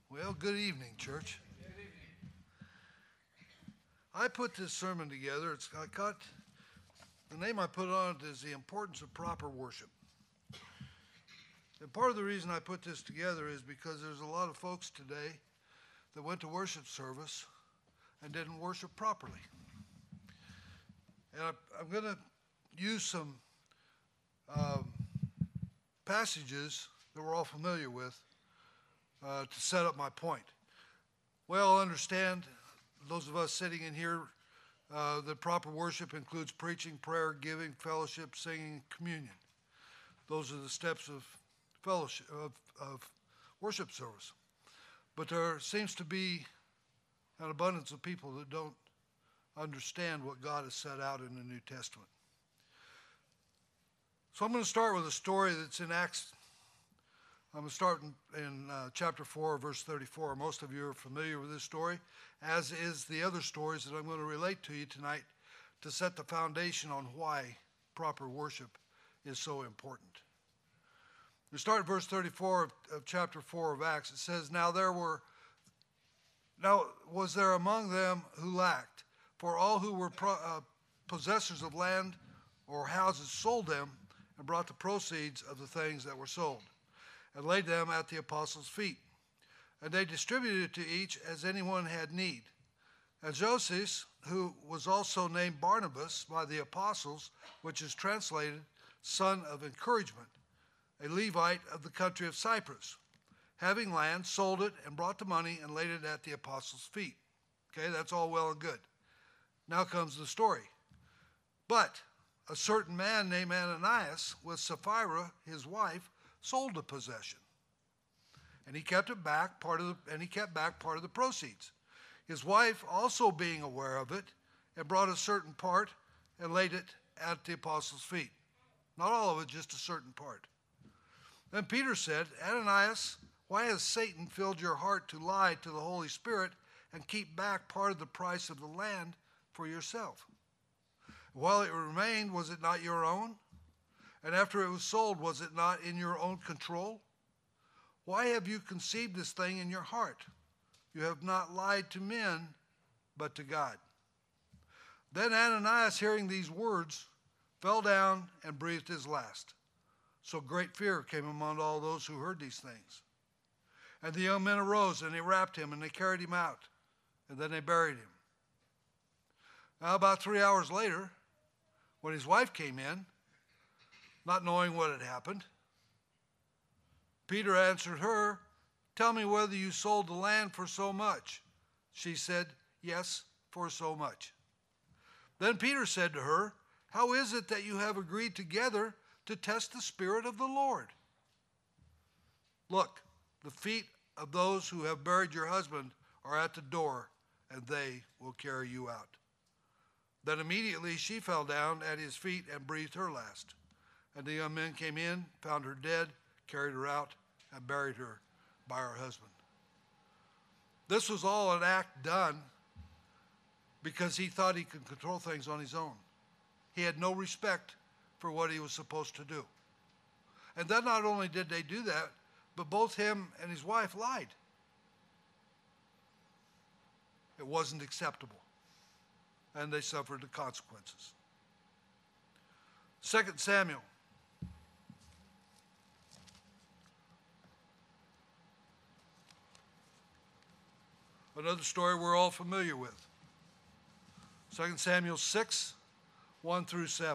Well, good evening, church. I put this sermon together. The name I put on it is The Importance of Proper Worship. And part of the reason I put this together is because there's a lot of folks today that went to worship service and didn't worship properly. And I'm going to use some passages that we're all familiar with to set up my point. Well, understand, those of us sitting in here, that proper worship includes preaching, prayer, giving, fellowship, singing, communion. Those are the steps of fellowship, of worship service. But there seems to be an abundance of people that don't understand what God has set out in the New Testament. So I'm going to start with a story that's in Acts. I'm going to start in chapter 4, verse 34. Most of you are familiar with this story, as is the other stories that I'm going to relate to you tonight to set the foundation on why proper worship is so important. We start at verse 34 of chapter 4 of Acts. It says, Now was there among them who lacked, for all who were possessors of land or houses sold them and brought the proceeds of the things that were sold, and laid them at the apostles' feet. And they distributed it to each as anyone had need. And Joseph, who was also named Barnabas by the apostles, which is translated son of encouragement, a Levite of the country of Cyprus, having land, sold it and brought the money and laid it at the apostles' feet. Okay, that's all well and good. Now comes the story. But a certain man named Ananias, with Sapphira, his wife, sold the possession, and he kept back part of the proceeds. His wife, also being aware of it, and brought a certain part and laid it at the apostles' feet. Not all of it, just a certain part. Then Peter said, Ananias, why has Satan filled your heart to lie to the Holy Spirit and keep back part of the price of the land for yourself? While it remained, was it not your own? And after it was sold, was it not in your own control? Why have you conceived this thing in your heart? You have not lied to men, but to God. Then Ananias, hearing these words, fell down and breathed his last. So great fear came among all those who heard these things. And the young men arose, and they wrapped him, and they carried him out, and then they buried him. Now about 3 hours later, when his wife came in, not knowing what had happened, Peter answered her, Tell me whether you sold the land for so much. She said, Yes, for so much. Then Peter said to her, How is it that you have agreed together to test the Spirit of the Lord? Look, the feet of those who have buried your husband are at the door, and they will carry you out. Then immediately she fell down at his feet and breathed her last. And the young men came in, found her dead, carried her out, and buried her by her husband. This was all an act done because he thought he could control things on his own. He had no respect for what he was supposed to do. And then not only did they do that, but both him and his wife lied. It wasn't acceptable, and they suffered the consequences. 2 Samuel. Another story we're all familiar with. 2 Samuel 6, 1 through 7.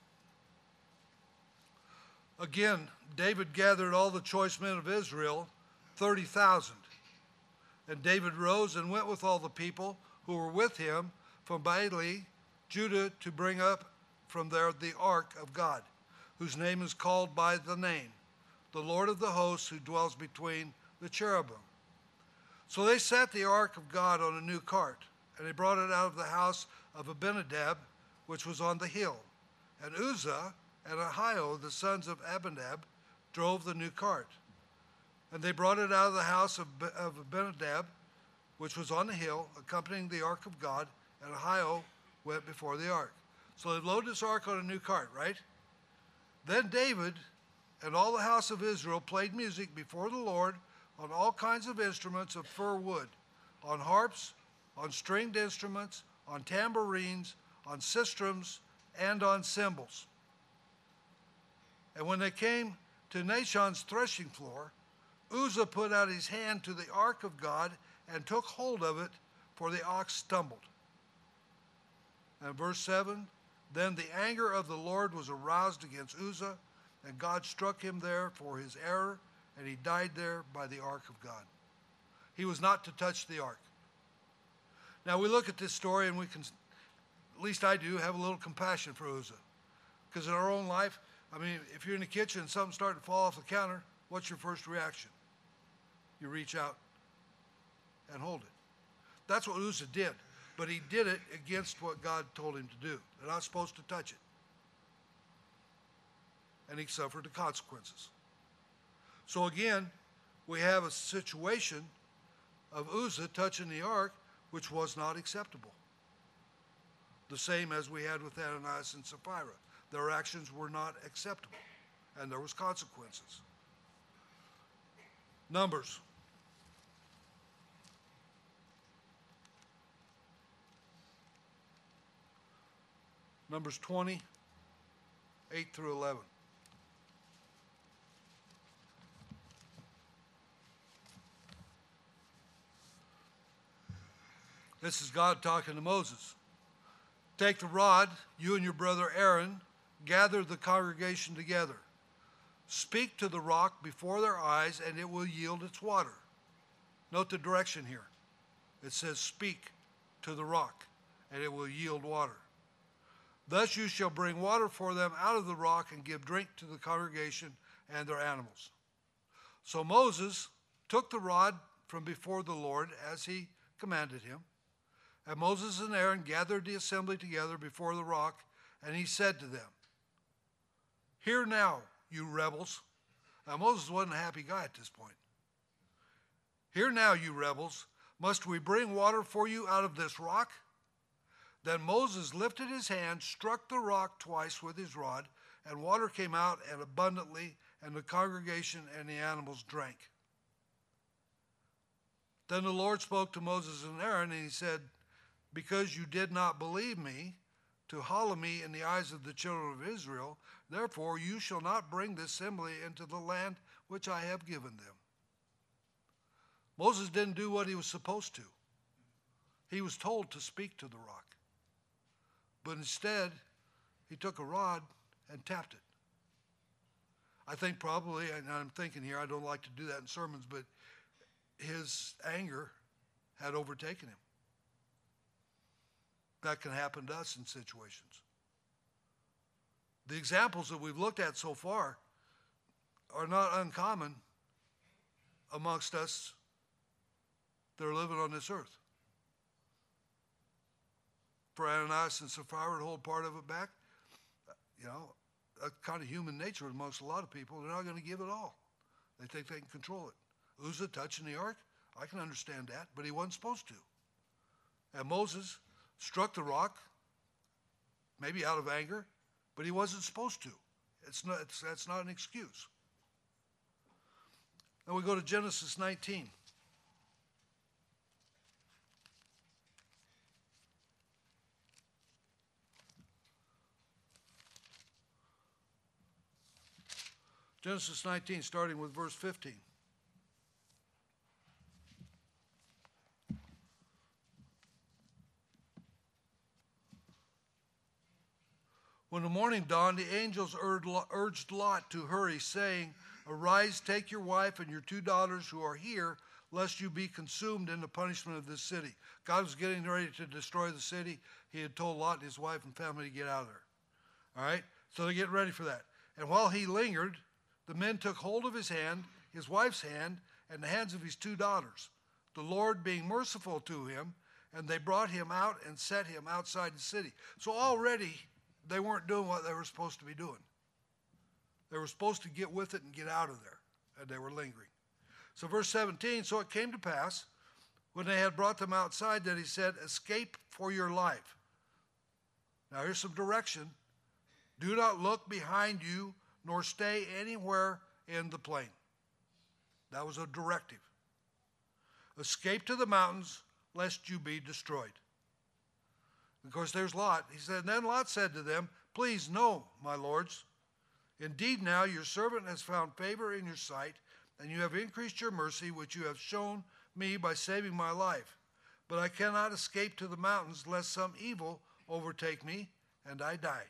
Again, David gathered all the choice men of Israel, 30,000. And David rose and went with all the people who were with him from Baalah, Judah, to bring up from there the ark of God, whose name is called by the name, the Lord of the hosts, who dwells between the cherubim. So they set the ark of God on a new cart, and they brought it out of the house of Abinadab, which was on the hill. And Uzzah and Ahio, the sons of Abinadab, drove the new cart. And they brought it out of the house of Abinadab, which was on the hill, accompanying the ark of God, and Ahio went before the ark. So they loaded this ark on a new cart, right? Then David and all the house of Israel played music before the Lord on all kinds of instruments of fir wood, on harps, on stringed instruments, on tambourines, on sistrums, and on cymbals. And when they came to Nashon's threshing floor, Uzzah put out his hand to the ark of God and took hold of it, for the ox stumbled. And verse 7, then the anger of the Lord was aroused against Uzzah, and God struck him there for his error, and he died there by the ark of God. He was not to touch the ark. Now we look at this story and we can, at least I do, have a little compassion for Uzzah. Because in our own life, I mean, if you're in the kitchen and something's starting to fall off the counter, what's your first reaction? You reach out and hold it. That's what Uzzah did. But he did it against what God told him to do. They're not supposed to touch it. And he suffered the consequences. So again, we have a situation of Uzzah touching the ark, which was not acceptable. The same as we had with Ananias and Sapphira. Their actions were not acceptable, and there was consequences. Numbers. Numbers 20, 8 through 11. This is God talking to Moses. Take the rod, you and your brother Aaron, gather the congregation together. Speak to the rock before their eyes, and it will yield its water. Note the direction here. It says, speak to the rock, and it will yield water. Thus you shall bring water for them out of the rock and give drink to the congregation and their animals. So Moses took the rod from before the Lord as he commanded him. And Moses and Aaron gathered the assembly together before the rock, and he said to them, hear now, you rebels. Now Moses wasn't a happy guy at this point. Hear now, you rebels, must we bring water for you out of this rock? Then Moses lifted his hand, struck the rock twice with his rod, and water came out and abundantly, and the congregation and the animals drank. Then the Lord spoke to Moses and Aaron, and he said, because you did not believe me to hallow me in the eyes of the children of Israel, therefore you shall not bring the assembly into the land which I have given them. Moses didn't do what he was supposed to. He was told to speak to the rock. But instead, he took a rod and tapped it. I think probably, and I'm thinking here, I don't like to do that in sermons, but his anger had overtaken him. That can happen to us in situations. The examples that we've looked at so far are not uncommon amongst us that are living on this earth. For Ananias and Sapphira to hold part of it back, you know, a kind of human nature amongst a lot of people. They're not going to give it all. They think they can control it. Uzzah touching the ark, I can understand that, but he wasn't supposed to. And Moses struck the rock, maybe out of anger, but he wasn't supposed to. That's not an excuse. Then we go to Genesis 19. Genesis 19, starting with verse 15. When the morning dawned, the angels urged Lot to hurry, saying, arise, take your wife and your 2 daughters who are here, lest you be consumed in the punishment of this city. God was getting ready to destroy the city. He had told Lot and his wife and family to get out of there. All right? So they're getting ready for that. And while he lingered, the men took hold of his hand, his wife's hand, and the hands of his 2 daughters, the Lord being merciful to him, and they brought him out and set him outside the city. So already they weren't doing what they were supposed to be doing. They were supposed to get with it and get out of there, and they were lingering. So verse 17, so it came to pass, when they had brought them outside, that he said, escape for your life. Now here's some direction. Do not look behind you, nor stay anywhere in the plain. That was a directive. Escape to the mountains, lest you be destroyed. Of course, there's Lot. He said, then Lot said to them, please, no, my lords. Indeed, now your servant has found favor in your sight, and you have increased your mercy, which you have shown me by saving my life. But I cannot escape to the mountains, lest some evil overtake me, and I die.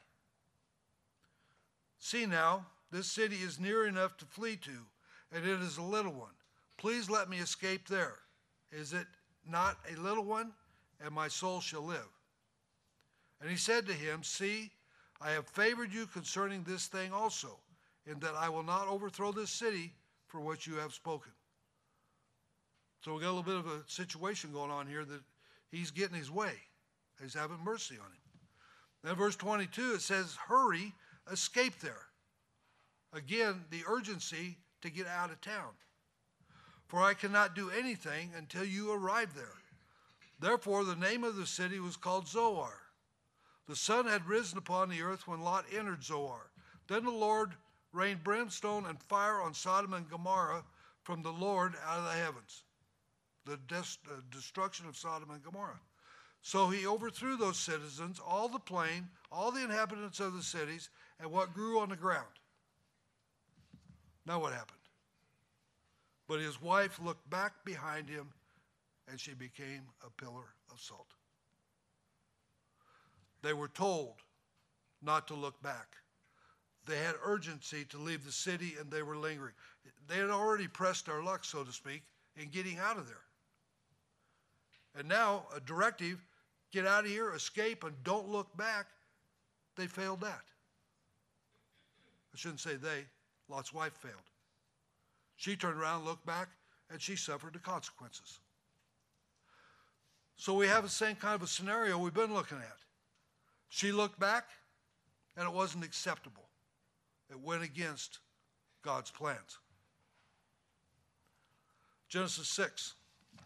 See now, this city is near enough to flee to, and it is a little one. Please let me escape there. Is it not a little one? And my soul shall live. And he said to him, see, I have favored you concerning this thing also, in that I will not overthrow this city for what you have spoken. So we got a little bit of a situation going on here that he's getting his way. He's having mercy on him. Then verse 22, it says, hurry, escape there. Again, the urgency to get out of town. For I cannot do anything until you arrive there. Therefore, the name of the city was called Zoar. The sun had risen upon the earth when Lot entered Zoar. Then the Lord rained brimstone and fire on Sodom and Gomorrah from the Lord out of the heavens. The destruction of Sodom and Gomorrah. So he overthrew those citizens, all the plain, all the inhabitants of the cities, and what grew on the ground. Now what happened? But his wife looked back behind him, and she became a pillar of salt. They were told not to look back. They had urgency to leave the city, and they were lingering. They had already pressed their luck, so to speak, in getting out of there. And now a directive, get out of here, escape, and don't look back. They failed that. I shouldn't say they. Lot's wife failed. She turned around, looked back, and she suffered the consequences. So we have the same kind of a scenario we've been looking at. She looked back, and it wasn't acceptable. It went against God's plans. Genesis 6.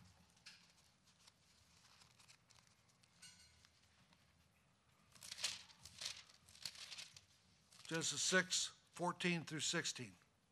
Genesis 6, 14 through 16.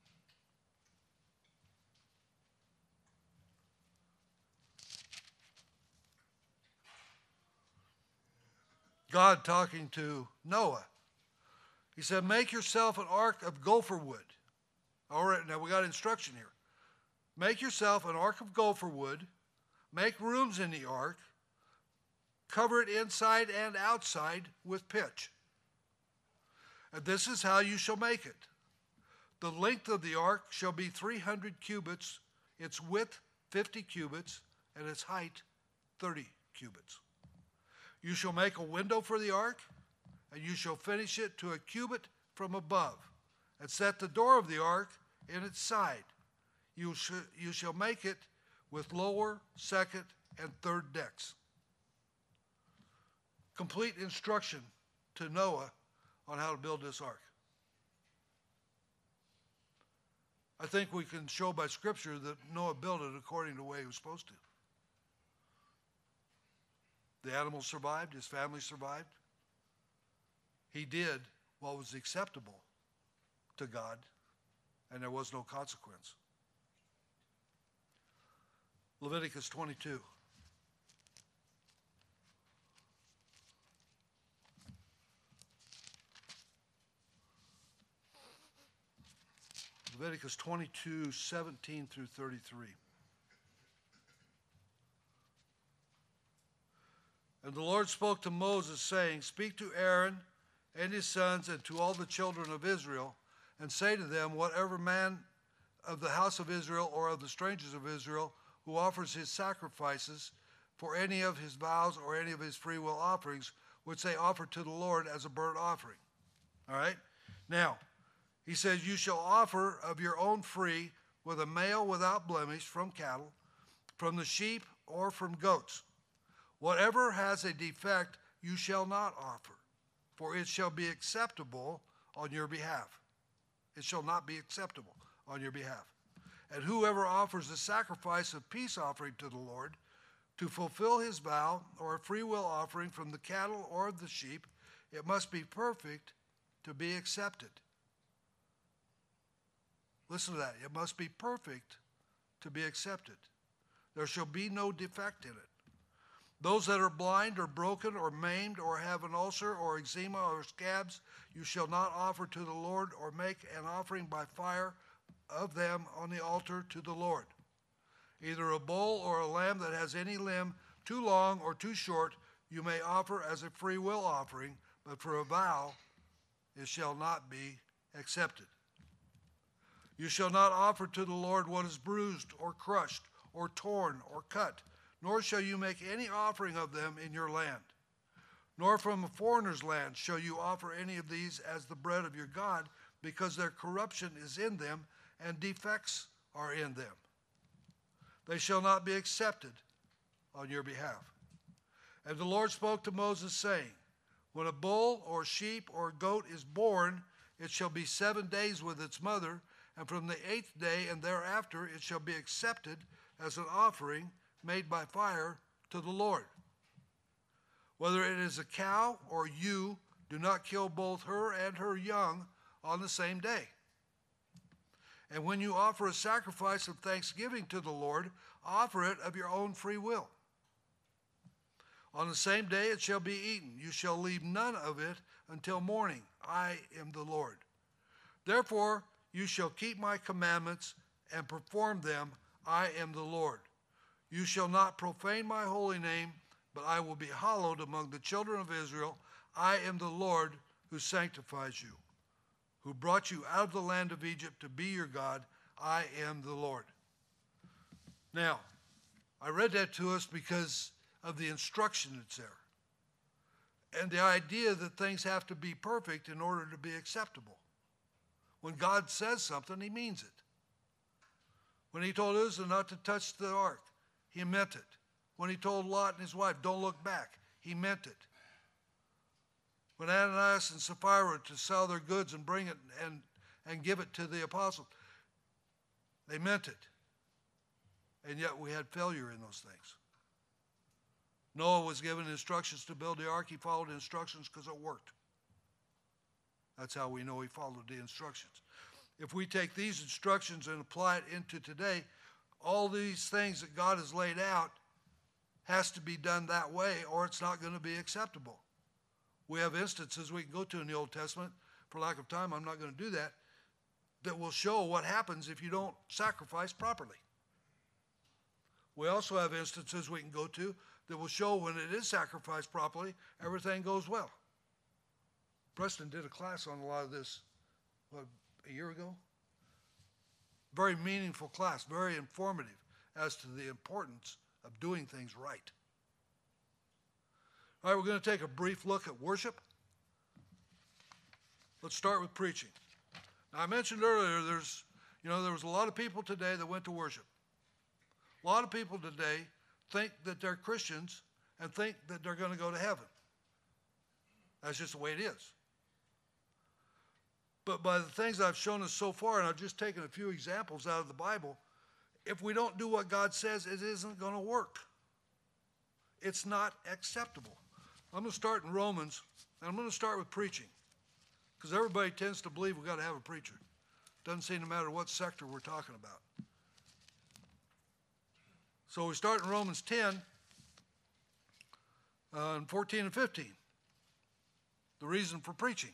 God talking to Noah. He said, make yourself an ark of gopher wood. All right, now we got instruction here. Make yourself an ark of gopher wood. Make rooms in the ark. Cover it inside and outside with pitch. And this is how you shall make it. The length of the ark shall be 300 cubits, its width 50 cubits, and its height 30 cubits. You shall make a window for the ark, and you shall finish it to a cubit from above, and set the door of the ark in its side. You shall make it with lower, second, and third decks. Complete instruction to Noah on how to build this ark. I think we can show by Scripture that Noah built it according to the way he was supposed to. The animals survived, his family survived. He did what was acceptable to God, and there was no consequence. Leviticus 22. Leviticus 22, 17 through 33. And the Lord spoke to Moses, saying, speak to Aaron and his sons and to all the children of Israel, and say to them, whatever man of the house of Israel or of the strangers of Israel who offers his sacrifices for any of his vows or any of his freewill offerings, which they offer to the Lord as a burnt offering. All right? Now, he says, you shall offer of your own free with a male without blemish from cattle, from the sheep, or from goats. Whatever has a defect you shall not offer, for it shall be acceptable on your behalf. It shall not be acceptable on your behalf. And whoever offers a sacrifice of peace offering to the Lord to fulfill his vow, or a freewill offering from the cattle or the sheep, it must be perfect to be accepted. Listen to that. It must be perfect to be accepted. There shall be no defect in it. Those that are blind or broken or maimed or have an ulcer or eczema or scabs, you shall not offer to the Lord or make an offering by fire of them on the altar to the Lord. Either a bull or a lamb that has any limb too long or too short, you may offer as a free will offering, but for a vow it shall not be accepted. You shall not offer to the Lord what is bruised or crushed or torn or cut, nor shall you make any offering of them in your land. Nor from a foreigner's land shall you offer any of these as the bread of your God, because their corruption is in them, and defects are in them. They shall not be accepted on your behalf. And the Lord spoke to Moses, saying, when a bull or sheep or goat is born, it shall be 7 days with its mother, and from the 8th day and thereafter it shall be accepted as an offering made by fire to the Lord. Whether it is a cow or ewe, do not kill both her and her young on the same day. And when you offer a sacrifice of thanksgiving to the Lord, offer it of your own free will. On the same day it shall be eaten. You shall leave none of it until morning. I am the Lord. Therefore you shall keep my commandments and perform them. I am the Lord. You shall not profane my holy name, but I will be hallowed among the children of Israel. I am the Lord who sanctifies you, who brought you out of the land of Egypt to be your God. I am the Lord. Now, I read that to us because of the instruction that's there, and the idea that things have to be perfect in order to be acceptable. When God says something, he means it. When he told Uzzah not to touch the ark, he meant it. When he told Lot and his wife, don't look back, he meant it. When Ananias and Sapphira to sell their goods and bring it and give it to the apostles, they meant it. And yet we had failure in those things. Noah was given instructions to build the ark. He followed the instructions because it worked. That's how we know he followed the instructions. If we take these instructions and apply it into today, all these things that God has laid out has to be done that way, or it's not going to be acceptable. We have instances we can go to in the Old Testament. For lack of time, I'm not going to do that. That will show what happens if you don't sacrifice properly. We also have instances we can go to that will show when it is sacrificed properly, everything goes well. Preston did a class on a lot of this, a year ago? Very meaningful class, very informative as to the importance of doing things right. All right, we're going to take a brief look at worship. Let's start with preaching. Now, I mentioned earlier there was a lot of people today that went to worship. A lot of people today think that they're Christians and think that they're going to go to heaven. That's just the way it is. But by the things I've shown us so far, and I've just taken a few examples out of the Bible, if we don't do what God says, it isn't going to work. It's not acceptable. I'm going to start in Romans, and I'm going to start with preaching, because everybody tends to believe we've got to have a preacher. Doesn't seem to matter what sector we're talking about. So we start in Romans 10, and 14 and 15. The reason for preaching.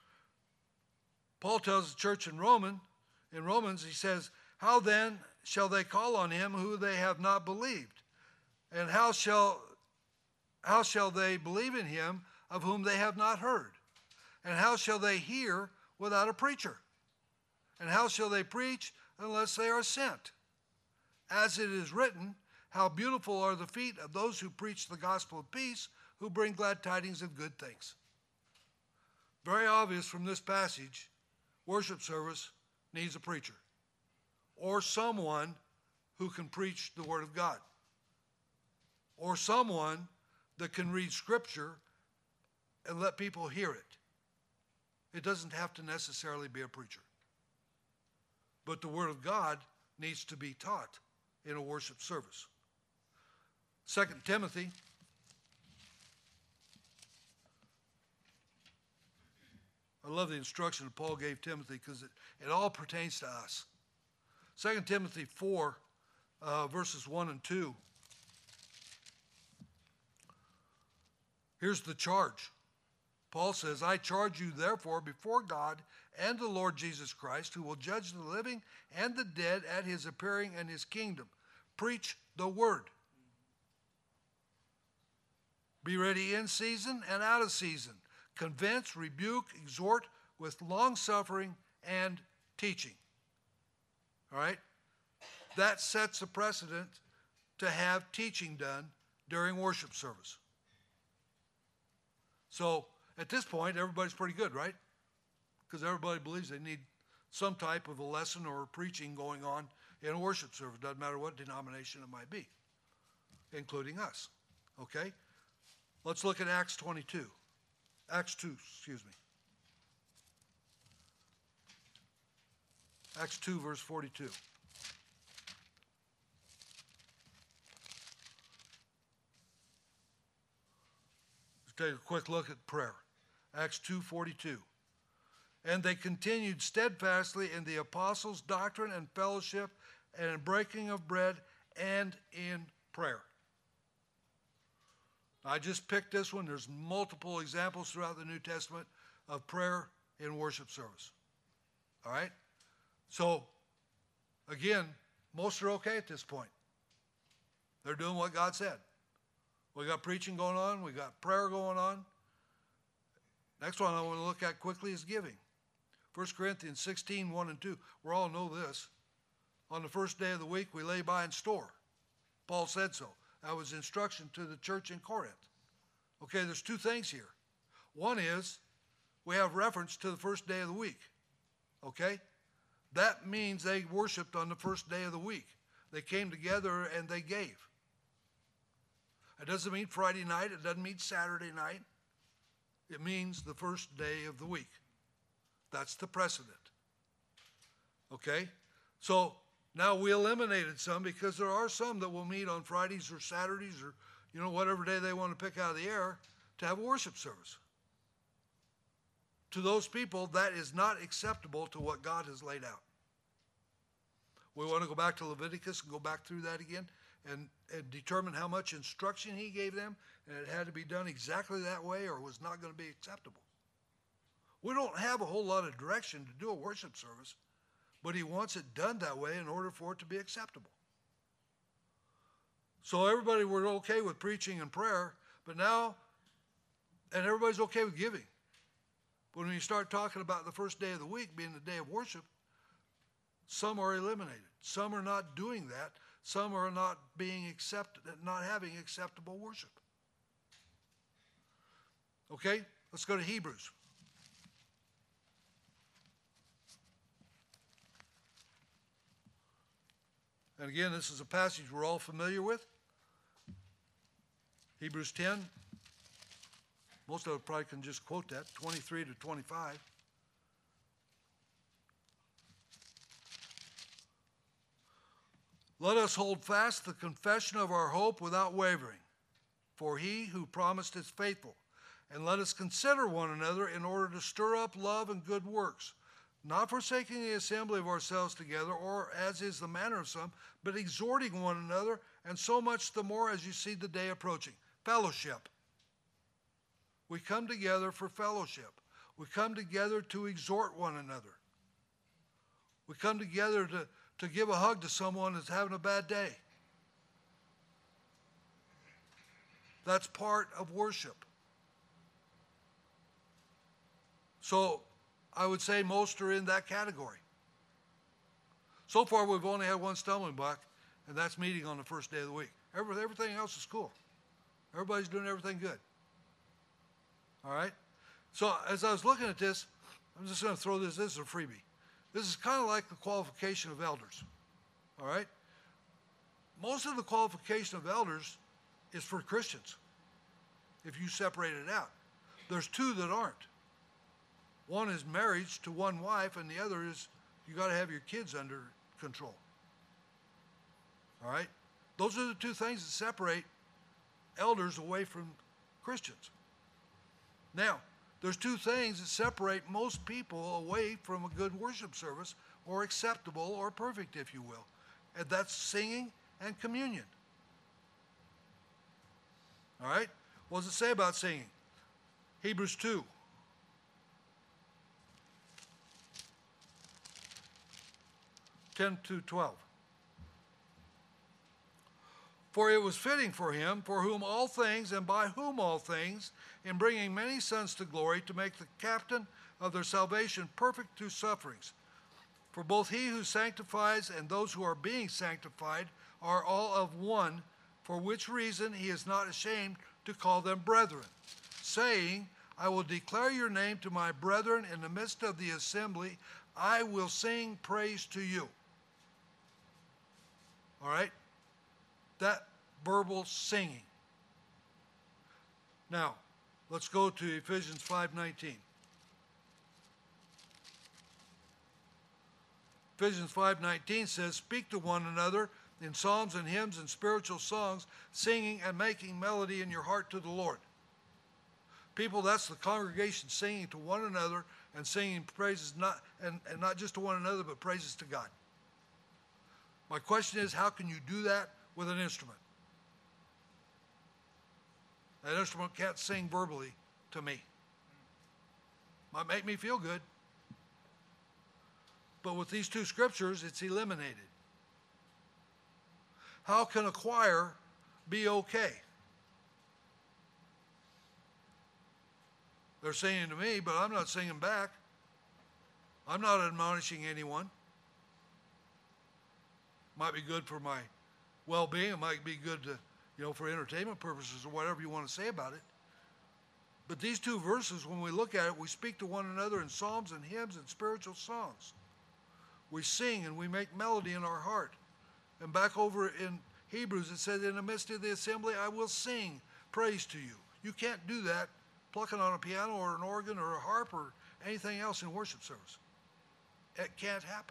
Paul tells the church in Romans, he says, how then shall they call on him who they have not believed? And how shall they believe in him of whom they have not heard? And how shall they hear without a preacher? And how shall they preach unless they are sent? As it is written, how beautiful are the feet of those who preach the gospel of peace, who bring glad tidings of good things. Very obvious from this passage, worship service needs a preacher or someone who can preach the word of God or someone that can read scripture and let people hear it. It doesn't have to necessarily be a preacher. But the word of God needs to be taught in a worship service. 2 Timothy I love the instruction that Paul gave Timothy because it all pertains to us. 2 Timothy 4, verses 1 and 2. Here's the charge. Paul says, I charge you therefore before God and the Lord Jesus Christ, who will judge the living and the dead at his appearing and his kingdom. Preach the word. Be ready in season and out of season. Convince, rebuke, exhort with long suffering and teaching. All right? That sets a precedent to have teaching done during worship service. So at this point, everybody's pretty good, right? Because everybody believes they need some type of a lesson or preaching going on in a worship service. Doesn't matter what denomination it might be, including us. Okay? Let's look at Acts 22. Acts 2, excuse me. Acts 2, verse 42. Let's take a quick look at prayer. Acts 2:42. And they continued steadfastly in the apostles' doctrine and fellowship, and in breaking of bread, and in prayer. I just picked this one. There's multiple examples throughout the New Testament of prayer in worship service. All right? So, again, most are okay at this point. They're doing what God said. We got preaching going on. We got prayer going on. Next one I want to look at quickly is giving. 1 Corinthians 16, 1 and 2. We all know this. On the first day of the week, we lay by and store. Paul said so. That was instruction to the church in Corinth. Okay, there's two things here. One is we have reference to the first day of the week. Okay? That means they worshiped on the first day of the week. They came together and they gave. It doesn't mean Friday night. It doesn't mean Saturday night. It means the first day of the week. That's the precedent. Okay? So now we eliminated some because there are some that will meet on Fridays or Saturdays or, whatever day they want to pick out of the air to have a worship service. To those people, that is not acceptable to what God has laid out. We want to go back to Leviticus and go back through that again and determine how much instruction he gave them, and it had to be done exactly that way or was not going to be acceptable. We don't have a whole lot of direction to do a worship service, but he wants it done that way in order for it to be acceptable. So everybody were okay with preaching and prayer, but now, and everybody's okay with giving. But when you start talking about the first day of the week being the day of worship, some are eliminated. Some are not doing that. Some are not being accepted, not having acceptable worship. Okay, let's go to Hebrews. And again, this is a passage we're all familiar with. Hebrews 10. Most of us probably can just quote that, 23 to 25. Let us hold fast the confession of our hope without wavering, for he who promised is faithful. And let us consider one another in order to stir up love and good works, not forsaking the assembly of ourselves together, or as is the manner of some, but exhorting one another, and so much the more as you see the day approaching. Fellowship. We come together for fellowship. We come together to exhort one another. We come together to give a hug to someone that's having a bad day. That's part of worship. So I would say most are in that category. So far, we've only had one stumbling block, and that's meeting on the first day of the week. Everything else is cool. Everybody's doing everything good. All right? So as I was looking at this, I'm just going to throw this as a freebie. This is kind of like the qualification of elders. All right? Most of the qualification of elders is for Christians, if you separate it out. There's two that aren't. One is marriage to one wife, and the other is you got to have your kids under control. All right? Those are the two things that separate elders away from Christians. Now, there's two things that separate most people away from a good worship service, or acceptable or perfect, if you will. And that's singing and communion. All right? What does it say about singing? Hebrews 2. (10 to 12). For it was fitting for him, for whom all things and by whom all things, in bringing many sons to glory, to make the captain of their salvation perfect through sufferings. For both he who sanctifies and those who are being sanctified are all of one, for which reason he is not ashamed to call them brethren, saying, I will declare your name to my brethren in the midst of the assembly. I will sing praise to you. All right? That verbal singing. Now, let's go to Ephesians 5:19. Ephesians 5:19 says, speak to one another in psalms and hymns and spiritual songs, singing and making melody in your heart to the Lord. People, that's the congregation singing to one another and singing praises, not just to one another, but praises to God. My question is, how can you do that with an instrument? That instrument can't sing verbally to me. Might make me feel good. But with these two scriptures, it's eliminated. How can a choir be okay? They're singing to me, but I'm not singing back. I'm not admonishing anyone. Might be good for my well-being. It might be good to, for entertainment purposes or whatever you want to say about it. But these two verses, when we look at it, we speak to one another in psalms and hymns and spiritual songs. We sing and we make melody in our heart. And back over in Hebrews, it says, in the midst of the assembly, I will sing praise to you. You can't do that plucking on a piano or an organ or a harp or anything else in worship service. It can't happen.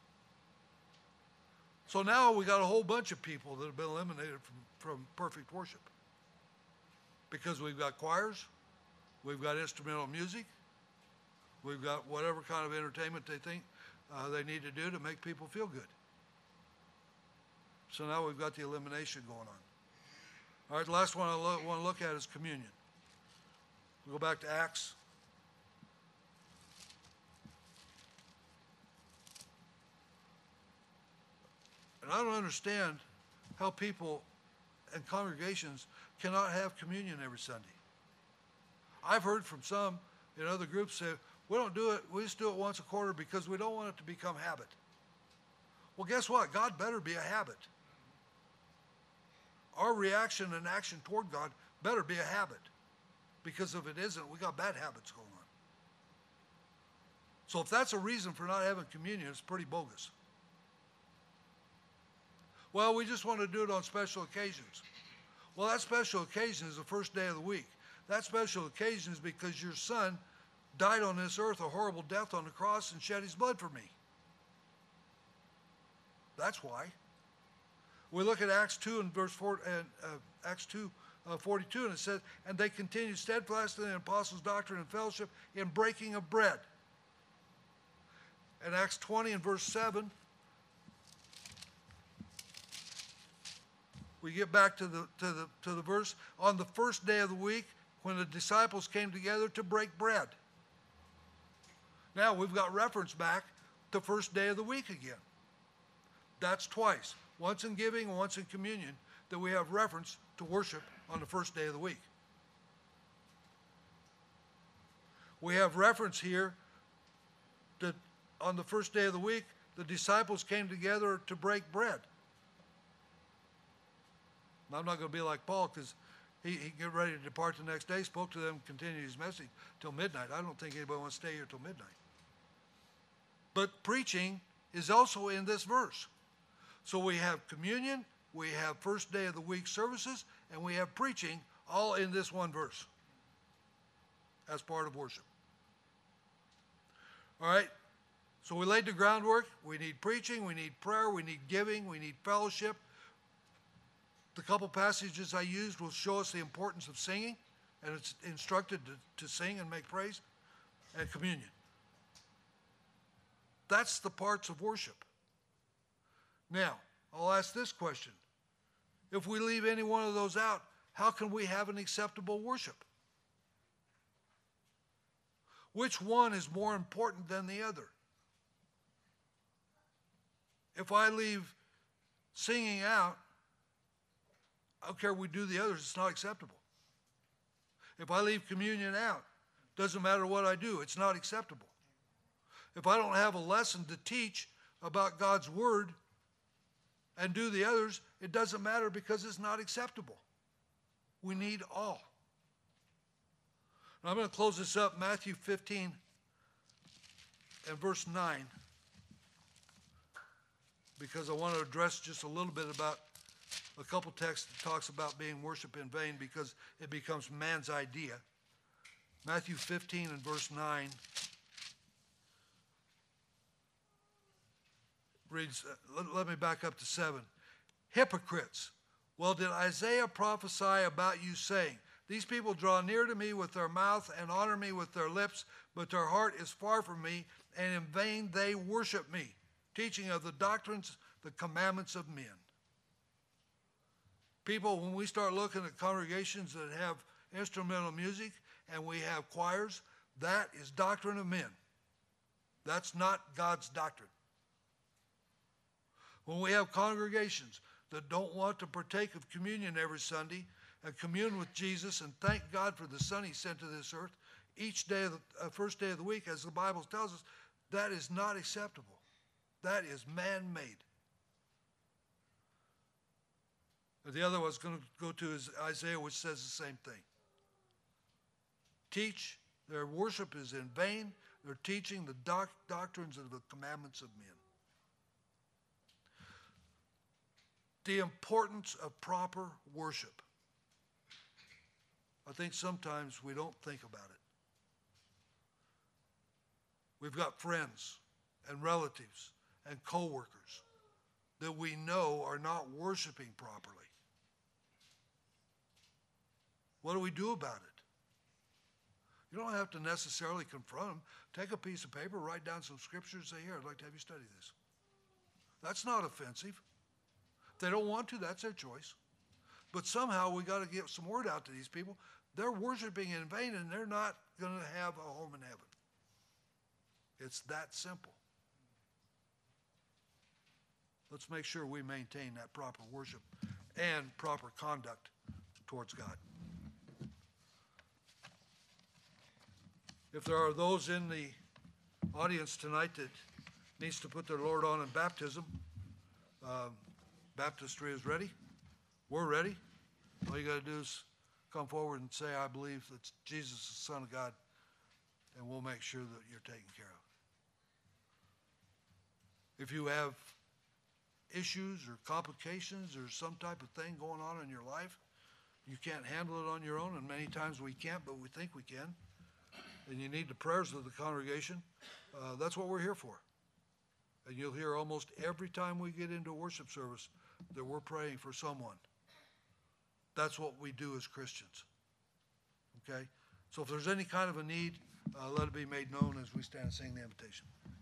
So now we got a whole bunch of people that have been eliminated from perfect worship. Because we've got choirs, we've got instrumental music, we've got whatever kind of entertainment they think they need to do to make people feel good. So now we've got the elimination going on. All right, the last one I want to look at is communion. We'll go back to Acts. And I don't understand how people and congregations cannot have communion every Sunday. I've heard from some in other groups say, we don't do it, we just do it once a quarter because we don't want it to become habit. Well, guess what? God better be a habit. Our reaction and action toward God better be a habit. Because if it isn't, we got bad habits going on. So if that's a reason for not having communion, it's pretty bogus. Well, we just want to do it on special occasions. Well, that special occasion is the first day of the week. That special occasion is because your son died on this earth a horrible death on the cross and shed his blood for me. That's why. We look at Acts 2 and verse 4, Acts 2:42, and it says, and they continued steadfastly in the apostles' doctrine and fellowship, in breaking of bread. And Acts 20 and verse 7, we get back to the verse, on the first day of the week, when the disciples came together to break bread. Now we've got reference back to first day of the week again. That's twice, once in giving and once in communion, that we have reference to worship on the first day of the week. We have reference here that on the first day of the week, the disciples came together to break bread. Now, I'm not going to be like Paul, because he get ready to depart the next day, spoke to them, continued his message till midnight. I don't think anybody wants to stay here till midnight. But preaching is also in this verse. So we have communion, we have first day of the week services, and we have preaching all in this one verse as part of worship. All right? So we laid the groundwork. We need preaching, we need prayer, we need giving, we need fellowship. The couple passages I used will show us the importance of singing, and it's instructed to sing and make praise, and communion. That's the parts of worship. Now, I'll ask this question. If we leave any one of those out, how can we have an acceptable worship? Which one is more important than the other? If I leave singing out, I don't care if we do the others, it's not acceptable. If I leave communion out, doesn't matter what I do, it's not acceptable. If I don't have a lesson to teach about God's word and do the others, it doesn't matter because it's not acceptable. We need all. Now I'm going to close this up, Matthew 15 and verse 9, because I want to address just a little bit about a couple texts that talks about being worship in vain, because it becomes man's idea. Matthew 15 and verse 9 reads, let me back up to 7. Hypocrites, well, did Isaiah prophesy about you, saying, these people draw near to me with their mouth and honor me with their lips, but their heart is far from me, and in vain they worship me, teaching of the doctrines, the commandments of men. People, when we start looking at congregations that have instrumental music and we have choirs, that is doctrine of men. That's not God's doctrine. When we have congregations that don't want to partake of communion every Sunday and commune with Jesus and thank God for the Son he sent to this earth each day of the first day of the week, as the Bible tells us, that is not acceptable. That is man-made. The other one's going to go to is Isaiah, which says the same thing. Teach, their worship is in vain. They're teaching the doctrines of the commandments of men. The importance of proper worship. I think sometimes we don't think about it. We've got friends and relatives and co-workers that we know are not worshiping properly. What do we do about it? You don't have to necessarily confront them. Take a piece of paper, write down some scriptures, say, here, I'd like to have you study this. That's not offensive. If they don't want to, that's their choice. But somehow we got to get some word out to these people. They're worshiping in vain, and they're not going to have a home in heaven. It's that simple. Let's make sure we maintain that proper worship and proper conduct towards God. If there are those in the audience tonight that needs to put their Lord on in baptism, baptistry is ready. We're ready. All you got to do is come forward and say, I believe that Jesus is the Son of God, and we'll make sure that you're taken care of. If you have issues or complications or some type of thing going on in your life, you can't handle it on your own, and many times we can't, but we think we can, and you need the prayers of the congregation, that's what we're here for. And you'll hear almost every time we get into a worship service that we're praying for someone. That's what we do as Christians. Okay? So if there's any kind of a need, let it be made known as we stand and sing the invitation.